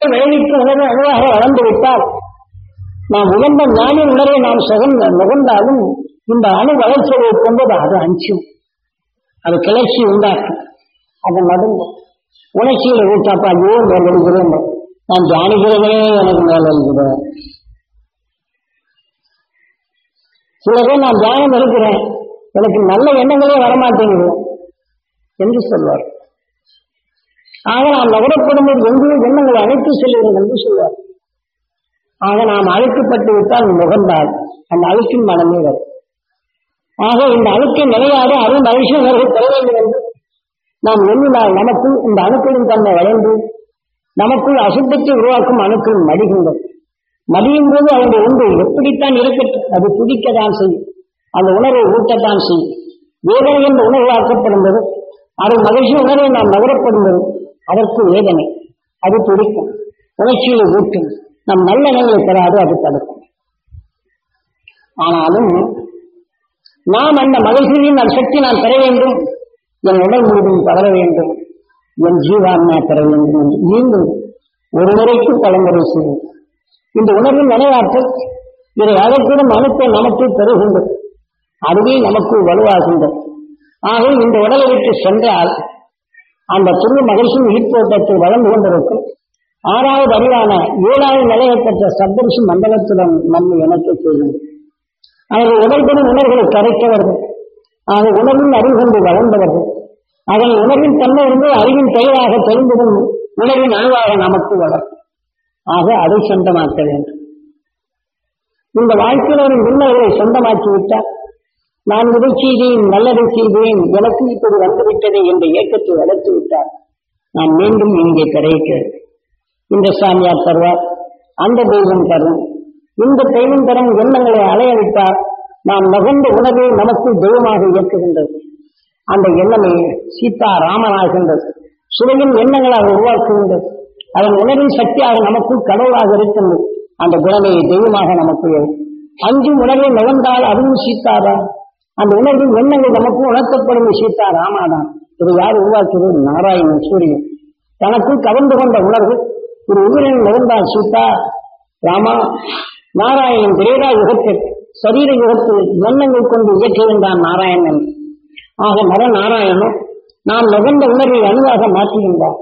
விளைவிக்கும் உணர்வு அணுவாக வளர்ந்து விட்டால் நாம் உகந்த ஞானின் உணர்வை நாம் நுகர்ந்தாலும் இந்த அணு வளர்ச்சியை கொண்டது அது அஞ்சும், அது கிளர்ச்சி உண்டாக்கும், அது நடுங்கும். உணர்ச்சிகளை ஊட்டாப்பா ஐயோ மேல் எழுகிறேன், நான் தியானிக்கிறதே எனக்கு மேல் எழுகிறேன். சில பேர் நான் தியானம் இருக்கிறேன், எனக்கு நல்ல எண்ணங்களே வரமாட்டேங்குது என்று சொல்வார். ஆக நாம் நகரப்படும் போது எங்கேயும் எண்ணங்களை அழைத்து செல்கிறோம் என்று சொல்வார். ஆக நாம் அழைக்கப்பட்டு விட்டால் நுகர்ந்தால் அந்த அழுக்கின் மனமே வரும். ஆக இந்த அழுக்கை நிலையாக அருள் மகிழ்ச்சி உணர்வு பெற வேண்டும் என்று நாம் எண்ணினால் நமக்குள் இந்த அணுக்களின் தன்மை வளர்ந்து நமக்குள் அசுத்தத்தை உருவாக்கும் அணுக்கள் மடிகின்றது. மடியும் போது அவருடைய ஒன்று எப்படித்தான் இருக்கட்டும், அது துடிக்கத்தான் செய்யும், அந்த உணர்வை ஊட்டத்தான் செய்யும். வேதனை என்ற உணர்வாக்கப்படும் போது அருள் மகிழ்ச்சி உணர்வை நாம் நகரப்படும் போது அதற்கு வேதனை, அது துடிக்கும், உணர்ச்சியை ஊட்டும், நம் நல்ல நிலையை பெறாது, அது தடுக்கும். ஆனாலும் நாம் அந்த மகிழ்ச்சியின் சக்தி நான் பெற வேண்டும், என் உடல் முழுவதும் பரவ வேண்டும், என் ஜீவான்மா பெற வேண்டும் என்று மீண்டும் ஒரு முறைக்கு பலமுறை செய்யும். இந்த உணர்வின் நினைவாற்றல் இதை அதற்குடன் அனுப்ப நமக்கு பெறுகின்றது, அதுவே நமக்கு வலுவாகின்றது. ஆக இந்த உடலை விட்டு சென்றால் அந்த துணி மகிழ்ச்சியின் ஈர்ப்போட்டத்தை வளர்ந்து கொண்டிருக்கும் 6வது அறிவான 7வது நிலையை பெற்ற சப்தரிஷி மண்டலத்துடன் நம்மை இணைக்க செய்கின்றது. அவர்கள் உடல்படும் உணர்வுகளை கரைத்தவர்கள், ஆக உணர்வின் அறிவு கொண்டு வளர்ந்தவர்கள், அதன் உணர்வின் தன்மை இருந்து அறிவின் பெயராக தெரிந்ததும் உணர்வின் அணுவாக நமக்கு வளரும். ஆக அதை சொந்தமாக்க வேண்டும். இந்த வாழ்க்கையினரின் உண்மைகளை சொந்தமாக்கிவிட்டால் நான் இதை செய்தேன், நல்லதை செய்தேன், எனக்கு இப்படி வந்துவிட்டதே என்ற இயக்கத்தை வளர்த்து விட்டார் நான் மீண்டும் இங்கே கிடைக்கிறது. இந்த சாமியார் தருவார், அந்த தெய்வம் தரும், இந்த தெய்வம் தரும் எண்ணங்களை அலையவிட்டால் நாம் நகர்ந்த உணர்வை நமக்குள் தெய்வமாக இயக்குகின்றது. அந்த எண்ணமே சீதா ராமனாகின்றது, சுவையின் எண்ணங்களாக உருவாக்குகின்றது. அதன் உணர்வின் சக்தியாக நமக்குள் கடவுளாக இருக்கின்றது. அந்த குணமே தெய்வமாக நமக்கு அஞ்சு உணர்வை நுகர்ந்தால் அதுவும் சீதாதான். அந்த உணர்வின் எண்ணங்கள் நமக்கு உணர்த்தப்படும் சீதா ராமாதான். இதை யார் உருவாக்குவது? நாராயணன் சூரியன். தனக்குள் கவர்ந்து கொண்ட உணர்வு ஒரு உயிரின் நுகர்ந்தால் சீதா ராமா. நாராயணன் திரேதா யுகத்தில் சரீர யுகத்தில் எண்ணங்கள் கொண்டு இயக்குகின்றான் நாராயணன். ஆக நரநாராயணன் நாம் நுகர்ந்த உணர்வை அணுவாக மாற்றுகின்றார்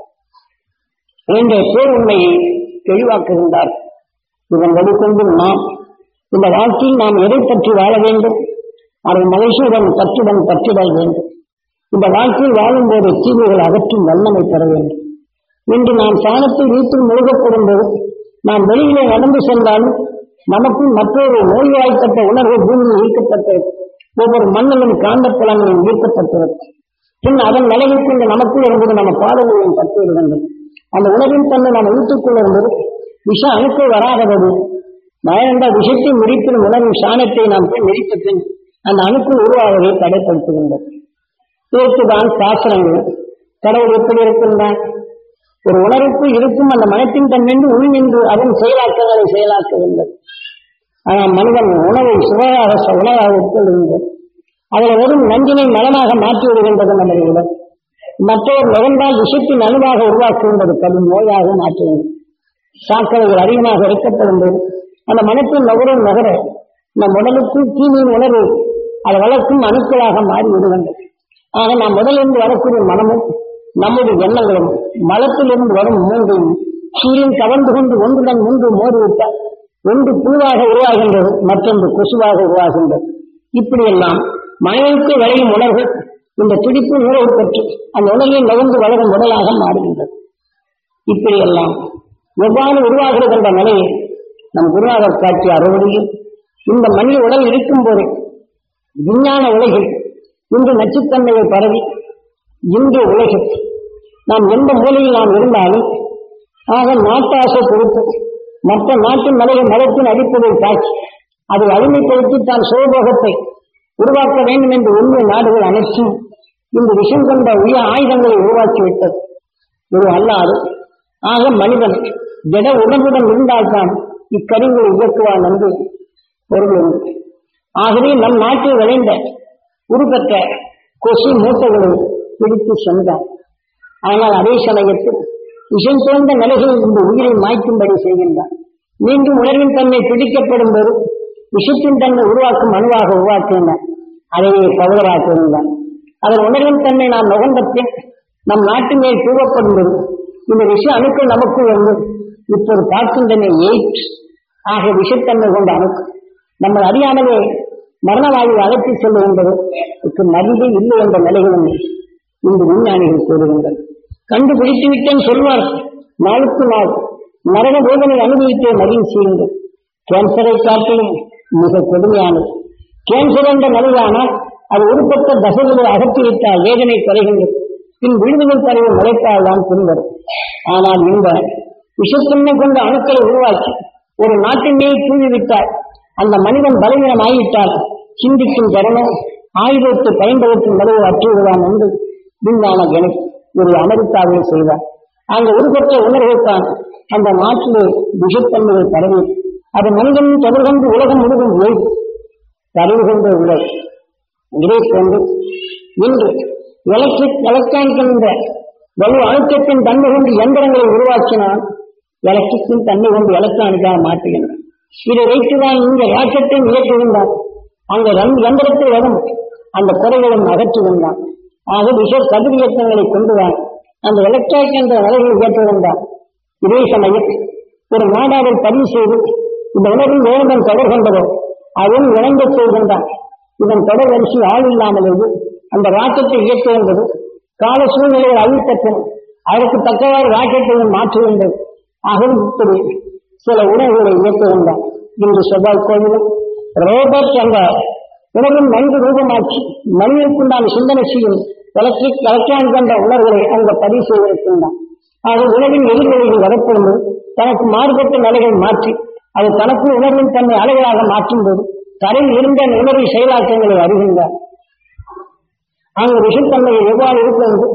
என்ற பேருண்மையை தெளிவாக்குகின்றார். இதன் வழிகொண்டு நாம் இந்த வாழ்க்கையில் நாம் எதை பற்றி வாழ வேண்டும்? அதை மகிழ்ச்சியுடன் பற்றுதல் வேண்டும். இந்த வாழ்க்கையில் வாழும்போது தீமைகள் அகற்றும் வல்லமை பெற வேண்டும். இன்று நாம் சாணத்தில் வீட்டில் முழுகப்படும் போது நாம் வெளியிலே நடந்து சென்றாலும் நமக்கும் மற்றொரு நோய்வாய்ப்பட்ட உணர்வு பூமியில் ஈர்க்கப்பட்டது. ஒவ்வொரு மண்ணிலும் காந்த புலங்களும் ஈர்க்கப்பட்டது. பின் அதன் நிலையில் கொண்டு நமக்குள் இருந்தது நம்ம பாடல்களையும் பற்றி விடுகின்றது. அந்த உணர்வின் தன்னை நாம் இழுத்துக் கொள்ளும்போது விஷ அணுக்கள் வராதபோது மயந்த விஷத்தை மிதிப்பின் உணர்வின் சாணத்தை நாம் போய் மிதித்த பின் அந்த அணுக்கள் உருவாவதை தடைப்படுத்துகின்றது. இதற்குதான் சாஸ்திரங்கள் கடவுள் எப்படி இருக்கின்றான்? ஒரு உணர்வுக்கு இருக்கும் அந்த மனத்தின் தன்மைந்து உள் நின்று அதன் செயலாக்கங்களை செயலாக்குகின்றது. ஆனால் மனிதன் உணவை உணவாக உட்கொள்கின்றது. அதில் வெறும் நஞ்சினை மலமாக மாற்றி விடுகின்றது. நம்முடைய உடல் மற்றவர் நுகர்ந்தால் விஷத்தின் அணுவாக உருவாக்குகின்றது, கடும் நோயாக மாற்றுகின்றது. சாக்கடைகள் அதிகமாக இறக்கப்படும் போது அந்த மனத்தின் நகர நம் உடலுக்குள் தீமையின் உணர்வு அதை வளர்க்கும் அணுக்களாக மாறி விடுகின்றது. ஆக நாம் உடலிருந்து வரக்கூடிய மனமும் நம்முடைய எண்ணங்களும் மலத்திலிருந்து வரும் மூன்றையும் சூரியன் கவர்ந்து கொண்டு ஒன்றுடன் ஒன்று மோதிவிட்டால் ஒன்று புழுவாக உருவாகின்றது, மற்றொன்று கொசுவாக உருவாகின்றது. இப்படியெல்லாம் மனிதனுக்கு விளையும் உணர்வு இந்த துடிப்பு உணர்வு பெற்று அந்த உணர்வில் நகர்ந்து வளரும் உடலாக மாறுகின்றது. இப்படியெல்லாம் எவ்வாறு உருவாகிறது என்ற நிலையை நம் குருநாதர் காட்சி அறுவடையில் இந்த மனித உடல் இருக்கும் போது விஞ்ஞான உலகில் இன்று நச்சுத்தன்மையை பரவி இன்று உலகில் நாம் எந்த மூலையில் நாம் இருந்தாலும் ஆக நாட்டாசை கொடுத்து மற்ற நாட்டின் மதத்தின் அடிப்படையில் தாக்கி அதை அடிமைப்படுத்தி தான் சுகபோகத்தை உருவாக்க வேண்டும் என்று உண்மை நாடுகள் அனைத்தும் இந்த விஷம் கொண்ட உய ஆயுதங்களை உருவாக்கிவிட்டது. இது அல்லாது ஆக மனிதன் திட உணர்வுடன் இருந்தால்தான் இக்கருவிகளை இயக்குவான் என்று பொருள். ஆகவே நம் நாட்டில் விளைந்த உருப்பெற்ற கொசு மூட்டைகளை பிடித்து சென்றார். ஆனால் அதே சமயத்தில் விஷம் தோன்ற நிலைகளில் இந்த உயிரை மாய்க்கும்படி செய்கின்றான். மீண்டும் உணர்வின் தன்மை பிடிக்கப்படும் போது விஷத்தின் தன்மை உருவாக்கும் அணுவாக உருவாக்குகின்றான். அதையே பவுடராக்குகின்றான். அதன் உணர்வின் தன்மை நாம் நுகர்ந்த பின் நம் நாட்டு மேல் தூவப்படும் போது இந்த விஷ அணுக்கள் நமக்கு வந்து இப்போது பார்க்கின்றன எயிட் ஆகிய விஷத்தன்மை கொண்ட அணுக்கள் நம்ம அறியாமலே மரணவாயு அழைத்து செல்லுகின்றது. மருந்து இல்லை என்ற நிலைகளும் இந்த விஞ்ஞானிகள் கூறுகின்றனர். கண்டுபிடித்து விட்டேன் சொல்வார். நாளுக்கு நாள் நரக வேதனை அனுபவித்தே மகிழ்ச்சி செய்கின்றது. கேன்சரை காட்டிலும் மிக கொடுமையானது. கேன்சர் என்ற நிலையானால் அது உருப்பட்ட தசைகளை அகற்றிவிட்டால் வேதனை குறைகின்றது. பின் விழுதுகள் பரவி முளைத்தால் தான் பின்வரும். ஆனால் இந்த விஷத்தன்மை கொண்ட அணுக்களை உருவாக்கி ஒரு நாட்டின் மேல் தூவிவிட்டால் அந்த மனிதன் பலவீனமாகிவிட்டால் சிந்திக்கும் தருணம் ஆயுதத்தை பயன்படுத்தும் நிலையை அற்றுவிடுவான் என்று விஞ்ஞான கணிப்பு ஒரு அமெரிக்காவில் செய்தார். அங்கு உருப்பட்ட உணர்வுத்தான் அந்த நாட்டிலே விஷத்தன்மையை பரவி அது மனிதனின் தொடர்ந்து உலகம் முழுவதும் உழைப்பு பரவுகின்ற உலகம். இதை கொண்டு இன்று எலக்ட்ரானிக் என்ற வலு அழுத்தத்தின் தன்மை கொண்டு எந்திரங்களை உருவாக்கினால் எலக்ட்ரிக்கின் தன்மை கொண்டு எலக்ட்ரானிக்காக மாற்றுகின்றன. இதை வைத்துதான் இந்த ராக்கெட்டை இயக்குகின்றான். அந்த எந்திரத்தை வரும் அந்த குறைகளும் அகற்றுகின்றான். ஆக விஷ கதிர் இயக்கங்களை கொண்டுதான் அந்த எலக்ட்ரானிக் என்ற நிலைகளை இயக்குகின்றான். இதே சமயம் ஒரு நாடாவை பதிவு செய்து இந்த உணர்வில் வேணுடன் தொடர் கொண்டதோ அதுவும் இணைந்த செய்கின்றான். இதன் தொடர் வரிசை ஆள் இல்லாமலேயே அந்த ராக்கெட்டை இயக்குகின்றது. கால சூழ்நிலையை அழித்தப்பின் அதற்கு தக்கவாறு ராக்கெட்டையும் மாற்றுகின்றது. ஆகவே இப்படி சில உணவுகளை இயக்குகின்றான். இன்று செவ்வாய் கோவிலும் ரோபோட் என்ற உணவின் மனித ரூபமாக்கி மனிதனுக்குண்டான சிந்தனை செய்யும் எலக்ட்ரானிக் என்ற உணர்வுகளை அங்க பதிவு செய்திருக்கின்றான். ஆக உணவின் எதிர்வெளிகள் வரப்படும் தனக்கு மாறுபட்ட நிலைகளை மாற்றி அது தனக்கு உணர்வின் தன்னை அலைகளாக மாற்றும் போது தரையில் இருந்த உணர்வு செயலாக்கங்களை அறிகின்றார். அங்கு விஷத்தன்மையை எவ்வாறு இருக்கிறது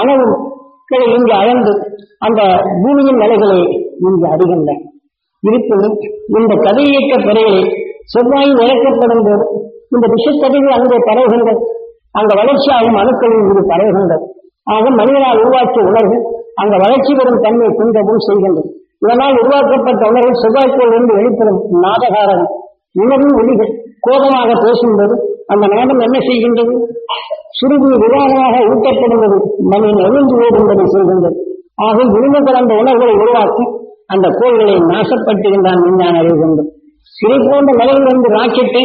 அணுக்களை இங்கு அழந்து அந்த பூமியின் நிலைகளை இங்கு அறிகின்றன. இருப்பினும் இந்த கதை இயக்க பிறைகளை செவ்வாயில் இழக்கப்படும் போது இந்த விஷக்கதைகள் அங்கே பரவுகின்றது. அங்க வளர்ச்சியாகும் அணுக்களின் இது பரவுகின்றது. ஆக மனிதனால் உருவாக்கிய உணர்வு அங்க வளர்ச்சி பெறும் தன்மை குன்றவும் செய்கின்றது. இதனால் உருவாக்கப்பட்ட உணர்வு செவ்வாய்க்கோளிலிருந்து வெளிப்படும் நாடகாரம் உணர்வின் ஒளிகள் கோபமாக பேசும்போது அந்த நாடம் என்ன செய்கின்றது? சுருதி விவாதமாக ஊட்டப்படுவது மனிதன் எழுந்து ஓடும்படி செய்கின்றது. ஆக விழுந்து கிடந்த உணர்வுகளை உருவாக்கி அந்த கோள்களை நாசப்படுத்துகின்றான் விஞ்ஞான அறிவுகொண்டு. இதை போன்ற நிலையிலிருந்து ராக்கெட்டை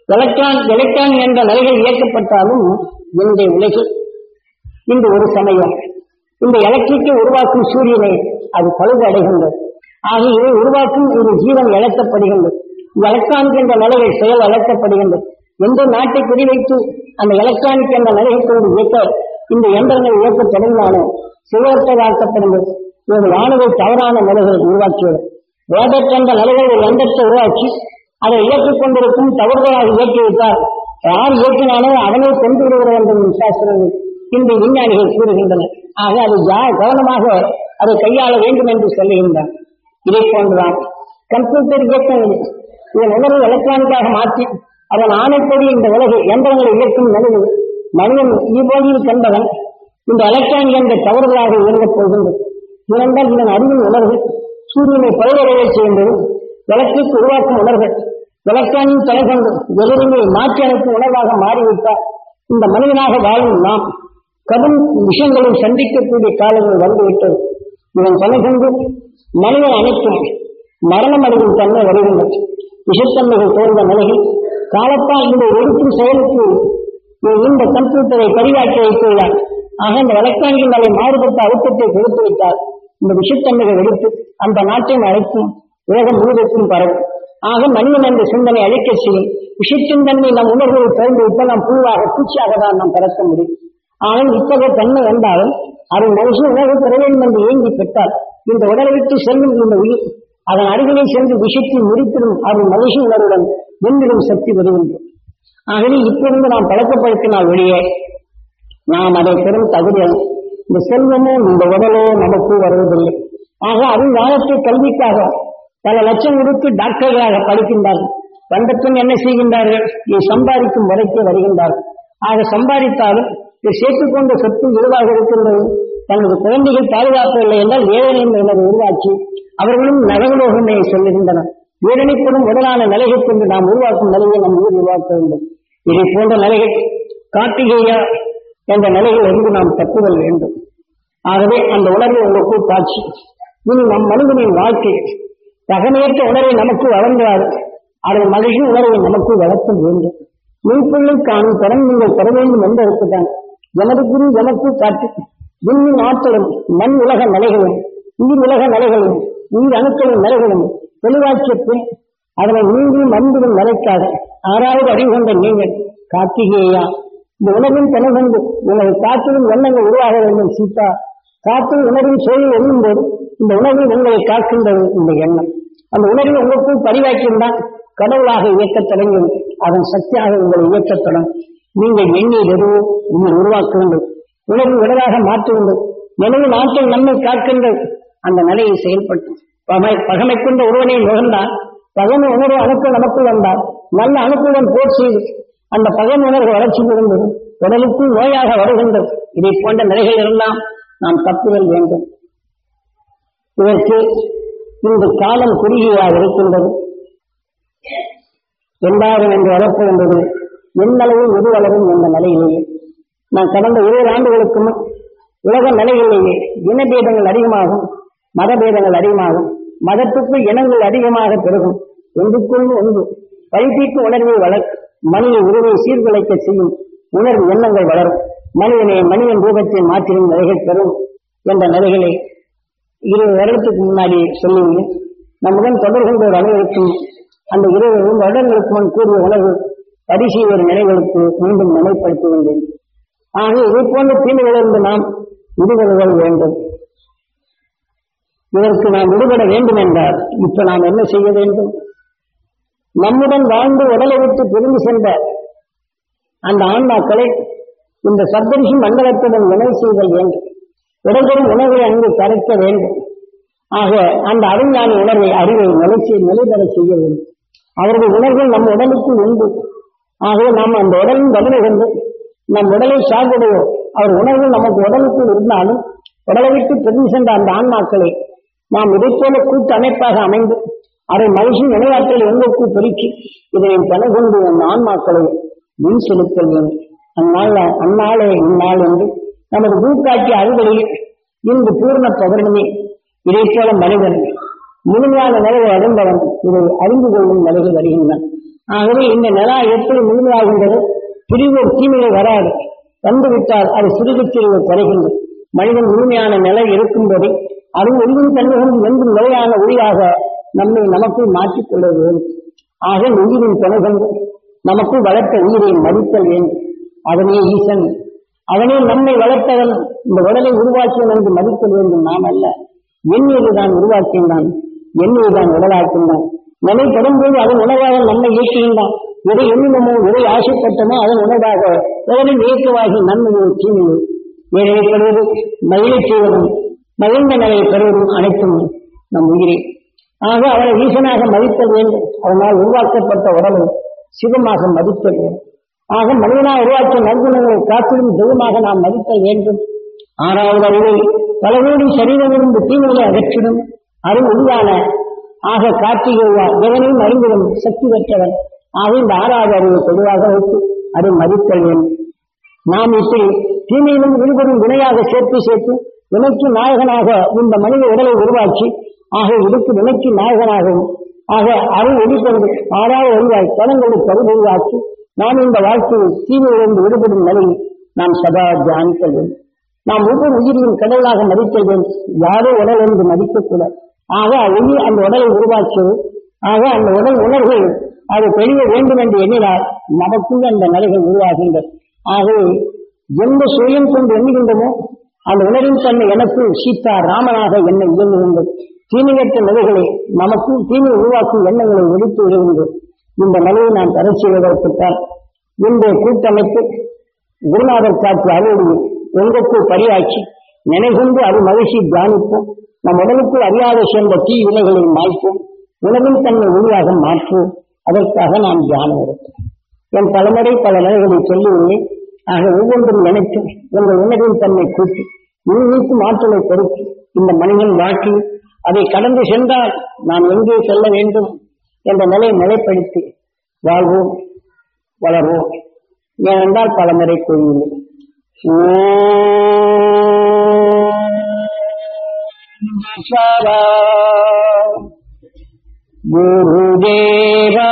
எலக்ட்ரான் என்ற நிலைகள் இயக்கப்பட்டாலும் இந்த உலகில் இந்த ஒரு சமயம் இந்த எலக்ட்ரிக்கை உருவாக்கும் சூரியனை அது பழுது அடைகின்றது. ஆக இதை உருவாக்கும் இது ஜீவன் இழக்கப்படுகின்றது. எலக்ட்ரானிக் என்ற நிலையை செயல் இழக்கப்படுகின்றது. எந்த நாட்டை குறிவைத்து அந்த எலக்ட்ரானிக் என்ற நிலையை கொண்டு இயக்க இந்த எந்திரங்கள் இயக்க தொடங்கினாலும் செயலற்றதாக்கப்படுகிறது. ஒரு ஆணுவை தவறான நிலைகளை உருவாக்கியது. ரோபோட் என்ற நிலைகள் ஒரு எந்திரத்தை உருவாக்கி அதை இயக்கிக் கொண்டிருக்கும் தவறுதலாக இயக்கிவிட்டால் யார் இயக்கினாலும் அவனை கொண்டு விடுகிறது என்ற சாஸ்திரங்கள் இந்த விஞ்ஞானிகள் கூறுகின்றனர். ஆக அது கவனமாக அதை கையாள வேண்டும் என்று சொல்லுகின்றார். இதை போன்றுதான் கம்ப்யூட்டர் இயக்கங்கள் இதன் உணர்வு எலக்ட்ரானிக்காக மாற்றி அதன் ஆணைப்படி இந்த உலக இயந்திரங்களை இயக்கும் நிலையில் மனிதன் இவ்வழியில் கண்டவன் இந்த எலக்ட்ரானிக் என்ற தவறுகளாக இயங்கப் போகின்றது. இழந்தால் இதன் அறிவின் உணர்வு சூரியனை பழுவடைய செய்கின்றது. எலக்ட்ரிக் உருவாக்கும் உணர்வு எலக்ட்ரானிக் தலைகொண்டு எதிரினை மாற்றி அனுப்பும் உணர்வாக மாறிவிட்டால் இந்த மனிதனாக வாழும் நாம் கடும் விஷயங்களை சந்திக்கக்கூடிய காலங்கள் வந்துவிட்டது. இதன் தலைகொண்டு மனிதன் அனைத்தும் மரணம் அடையும் தன்மை வருகின்றது. விஷத்தன்மைகள் தோன்ற நிலையில் காலத்தால் இந்த ஒடுக்கும் செயலுக்கு இந்த கம்ப்யூட்டரை பரிவாக்கி வைத்துள்ளார். ஆக இந்த எலக்ட்ரானிக் நிலை மாறுபட்ட அழுத்தத்தை கொடுத்து விட்டால் இந்த விஷத்தன்மைகள் எடுத்து அந்த நாட்டின் அழைத்தும் உலகம் முழுவதற்கும் பரவும். ஆக மனிதன் என்ற சிந்தனை அழைக்க செய்யும் விஷத்தின் தன்மை நம் உணர்வுகளை திறந்து விட்டால் நாம் புழுவாக பூச்சியாக தான் நாம் பறக்க முடியும். ஆனால் இத்தகைய தன்மை வந்தாலும் அதை மனுஷன் உணர்வு பெற வேண்டும் என்று ஏங்கி பெற்றால் இந்த உடலை விட்டு செல்லும் இந்த உயிர் அதன் அருகிலே சென்று விஷத்தை முறித்திடும் அது மனுஷ உணர்வுடன் வென்றிடும் சக்தி வருகின்றது. ஆகவே இப்பொழுது நாம் பழக்கப்படுத்தினால் வெளியே நாம் அதை பெறும் தகுதி இந்த செல்வமோ இந்த உடலோ நமக்கு வருவதில்லை. ஆக அறிவாளத்தை கல்விக்காக பல லட்சம் கொடுத்து டாக்டர்களாக படிக்கின்றார்கள். வந்தப்பின் என்ன செய்கின்றார்கள்? இதை சம்பாதிக்கும் முறைக்கு வருகின்றார்கள். ஆக சம்பாதித்தாலும் இதை சேர்த்துக்கொண்ட சொத்து எதுவாக இருக்கின்றது? தனது குழந்தைகள் பாதுகாக்கவில்லை என்றால் வேதனையின் உணர்வை உருவாக்கி அவர்களும் நரகலோகமே சொல்லுகின்றனர். வேதனைப்படும் உடலான நிலைகள் கொண்டு நாம் உருவாக்கும் நிலையை நம் ஊர் உருவாக்க வேண்டும். இதை போன்ற நிலைகள் கார்த்திகேயா என்ற நிலையில் இருந்து நாம் தப்புதல் வேண்டும். ஆகவே அந்த உணர்வை உங்களுக்குள் காட்சி இனி நம் மனிதனின் வாழ்க்கை தகமையற்ற உணர்வை நமக்கு வளர்ந்தார் அதை மகிழ்ச்சி உணர்வை நமக்கு வளர்க்க வேண்டும். மீன்பிள்ளை காணும் திறன் நீங்கள் பெற வேண்டும் என்பதற்குத்தான் எனது குரு எனக்கு காட்டி விண்ணின் ஆற்றலும் மண் உலக நிலைகளும் உயிர் உலக நிலைகளும் உயிர் அணுக்களின் நிலைகளும் தெளிவாக்கியத்தை அதனை நீங்கி மண்பிடும் நிலைக்காக 6வது அறிவு கொண்ட நீங்கள் கார்த்திகேயா இந்த உணர்வின் துணை கொண்டு உங்களை காற்றிலும் எண்ணங்கள் உருவாக வேண்டும். சீதா காற்றில் உணர்வின் சூழல் எண்ணும் போது இந்த உணர்வில் உங்களை காக்கின்றது இந்த எண்ணம். அந்த உணர்வை உங்களுக்குள் பதிவாக்கியிருந்தால் கடவுளாக இயக்கத் தொடங்கும். அதன் சக்தியாக உங்களை இயக்கத் தொடங்கும். நீங்கள் எண்ணில் எதுவும் நீங்கள் உருவாக்க வேண்டும். உணர்வு விடலாக மாற்ற வேண்டும். நினைவு நாட்டில் நம்மை காக்கின்றது. அந்த நிலையை செயல்பட்டு பகமை கொண்ட ஒருவனை நுகர்ந்தால் பகமை உணர்வு அணுக்கள் நமக்குள் வந்தால் நல்ல அணுக்களுடன் போர் செய்து அந்த பகமை உணர்வு வளர்ச்சி பெறும்போது உடலுக்குள் நோயாக வருகின்றது. இதை போன்ற நிலைகள் இருந்தால் நாம் தப்புதல் வேண்டும். இதற்கு இந்த காலம் குறுகியாக இருக்கின்றது. எல்லாரும் என்று வரப்போகின்றது எண்ணளவும் எதுவளவும் என்ற நிலையிலேயே நான் கடந்த 20 ஆண்டுகளுக்கு முன் உலக நிலையிலேயே இனபேதங்கள் அதிகமாகும், மதபேதங்கள் அதிகமாகும், மதத்துக்குள் இனங்கள் அதிகமாக பெருகும். ஒன்றுக்குள் ஒன்று பழித்தீர்ப்பு உணர்வை வளர்க்கும். மனித உருவை சீர்குலைக்க செய்யும் உணர்வு எண்ணங்கள் வளரும். மனிதனை மனிதன் ரூபத்தை மாற்றிடும் நிலைகள் பெறும் என்ற நிலைகளை 20 வருடத்துக்கு முன்னாடி சொல்லுவீங்க. நம்முடன் தொடர்கின்ற ஒரு அனைவருக்கும் அந்த 20 வருடங்களுக்கு முன் கூறிய உணர்வு பரிசீலனை நிலைகளுக்கு மீண்டும் நினைப்படுத்துகின்றேன். ஆக இதை போன்ற தீமைகளிலிருந்து நாம் விடுபடுதல் வேண்டும். இதற்கு நாம் விடுபட வேண்டும் என்றால் இப்ப நாம் என்ன செய்ய வேண்டும்? நம்முடன் வாழ்ந்து உடலை விட்டு பிரிந்து சென்ற அந்த ஆன்மாக்களை இந்த சப்தரிஷி மண்டலத்துடன் இணை செய்தல் வேண்டும். உடல்களின் உணர்வை அங்கு கரைக்க வேண்டும். ஆக அந்த அறிஞான உணர்வை அறிவை நிலைபெற செய்ய வேண்டும். அவர்கள் உணர்வுகள் நம் உடலுக்கு உண்டு. ஆகவே நாம் அந்த உடலின் பதிலை கொண்டு நம் உடலை சார்புடையோ அவர் உணர்வுகள் நமக்கு உடலுக்குள் இருந்தாலும் உடலை விட்டு பிரிந்து சென்ற அந்த ஆன்மாக்களை நாம் இதை போல கூட்டு அமைப்பாக அமைந்து அதை மகிழ்ச்சி நினைவாற்றல் எங்களுக்குள் பெருக்கி இதனை பணகொண்டு அந்த ஆன்மாக்களை மின் செலுத்தல் வேண்டும். அந்நாளே இந்நாள் என்று நமது பூக்காட்சி அறுவடையில் இன்று பூர்ண பௌர்ணமி. இதை போல மனிதன் முழுமையான நிலையை அடைந்தவன் இதை அறிந்து கொள்ளும் நிலைகள் வருகின்றன. ஆகவே இந்த நிலா எப்படி முழுமையாகின்றது? பிரிவு தீமைகள் வராது. வந்துவிட்டால் அது சிறிது சிறிது குறைகின்றது. மனிதன் முழுமையான நிலை இருக்கும்போது அது ஒன்றும் தன்மைகளும் என்றும் நிலையான ஒளியாக நம்மை நமக்குள் மாற்றிக்கொள்ள வேண்டும். ஆக உயிரின் துணை கொண்டு நமக்குள் வளர்த்த உயிரை மதித்தல் வேண்டும். அவனே ஈசன், அவனே நம்மை வளர்த்தவன், இந்த உடலை உருவாக்கியவன் என்று மதித்தல் வேண்டும். நாம் அல்ல. எண்ணியதுதான் உருவாக்கின்றான், எண்ணியதுதான் உடலாக்கின்றான். நிலை பெறும்போது அதன் உணவாக நம்மை இயக்குகின்றான். எதை எண்ணினமோ எதை ஆசைப்பட்டமோ அதன் உணவாக உடலில் இயக்கவாகி நன்மையோ தீமையோ ஏழையை பெறுவது மகிழை செய்வதும் மகிழ்ந்த நிலையை பெறுவதும் அனைத்தும் நம் உயிரே. ஆக அவரை ஈசனாக மதித்தல் வேண்டும். அதனால் உருவாக்கப்பட்ட உடலை சிவமாக மதித்தல் வேண்டும். ஆக மனிதனாக உருவாக்கிய நற்குணங்களை காத்திடும் தெய்வமாக நாம் மதித்தல் வேண்டும். 6வது அறிவை பலவோடு சரீரமிருந்து தீமைகளை அகற்றிடும் அறிவு உண்டான ஆக கார்த்திகேயா எவனையும் அறிந்திடும் சக்தி பெற்றவன். ஆக இந்த 6வது அறிவை தெளிவாக வைத்து அதை மதித்தல் வேண்டும். நாம் இப்படி தீமையிலும் விடுபடும் வினையாக சேர்த்து வினைக்கு நாயகனாக இந்த மனித உடலை உருவாக்கி ஆக இதுக்கு வினைக்கு நாயகனாகவும் ஆக அருள் ஒளிப்பொழுது 6வது அறிவாய் பலங்களை பருவருவாக்கி நாம் இந்த வாழ்க்கையில் தீமையிலிருந்து விடுபடும் நிலையில் நாம் சதா தியானிக்க வேண்டும். நாம் ஒவ்வொரு உயிரியும் கடவுளாக மதிக்க வேண்டும். யாரோ உடல் என்று மதிக்கக்கூடாது. ஆக உயிர் அந்த உடலை உருவாக்கியது. ஆக அந்த உடல் உணர்வுகள் அது தெளிய வேண்டும் என்று எண்ணினால் நமக்குள்ள அந்த நிலைகள் உருவாகின்றது. ஆகவே எந்த சுயம் கொண்டு எண்ணுகின்றமோ அந்த உணர்வின் தன்மை எனக்கு சீதா ராமனாக என்னை இயங்குகின்றது. தீமையற்ற நிலைகளை நமக்கும் தீமை உருவாக்கும் எண்ணங்களை ஒழித்து விடுகின்றது. இந்த நிலையை நாம் தர செய்வதற்குத்தான் இன்றைய கூட்டமைப்பு குருநாதர் காட்சி அறுவடையை உங்களுக்குள் பரியாட்சி நினைகொண்டு அது மகிழ்ச்சி தியானிப்போம். நம் உடலுக்குள் அறியாத சேர்ந்த தீ வினைகளை மாய்ப்போம். உணவின் தன்மை ஒளியாக மாற்றுவோம். அதற்காக நாம் தியானம் எடுப்போம். என் தலைமுறை பல நிலைகளை சொல்லுவேன். ஆக ஒவ்வொன்றும் நினைத்து உங்கள் உணர்வின் தன்மை கூட்டி நீக்கும் ஆற்றலை பொறுத்து இந்த மனிதன் வாழ்க்கை அதை கடந்து சென்றால் நாம் எங்கே செல்ல வேண்டும் என்ற நிலையை நிலைப்படுத்தி வாழ்வோம், வளர்வோம். ஏனென்றால் பலமுறை கோயில் குருதேவா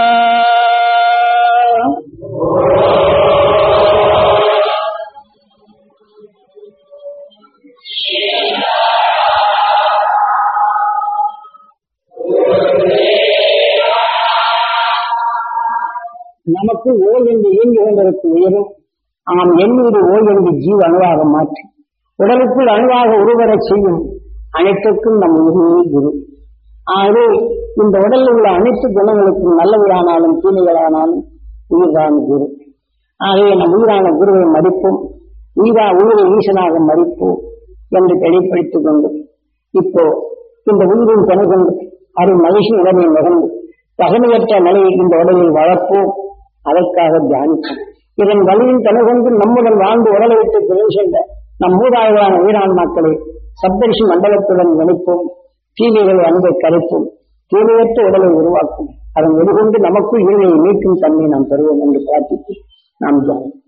நமக்கு ஓல் என்று இயங்கி கொண்டிருக்கும் உயரும் நாம் எண்ணூறு ஓல் என்று ஜீவ அணுவாக மாற்றி உடலுக்குள் அணுவாக உருவரச் செய்யும் அனைத்துக்கும் நம் உயிரிலே குரு. ஆகவே இந்த உடலில் உள்ள அனைத்து குணங்களுக்கும் நல்லவரானாலும் தீமைகளானாலும் உயிர்தான் குரு. ஆகவே நம் உயிரான குருவை மதிப்போம், உயிரை ஈசனாக மதிப்போம் என்று தெளிப்படுத்திக் கொண்டு இப்போ இந்த உயிரின் துணை கொண்டு அருள் மகிழ்ச்சி உடலை நகர்ந்து தகமையற்ற நிலையை இந்த உடலில் வளர்ப்போம். அதற்காக தியானிப்போம். இதன் வழியின் துணை கொண்டு நம்முடன் வாழ்ந்து உடலை விட்டு துணை சென்ற நம் மூதாயிரான உயிரான்மாக்களை சப்தரிஷி மண்டலத்துடன் இணைப்போம். தீமைகளை அன்பை கரைப்போம். தீமையற்ற உடலை உருவாக்கும். அதன் வெளிகொண்டு நமக்குள் இருளையை மீட்கும் தன்மை நாம் பெறுவோம் என்று பிரார்த்தித்து நாம் தியானம்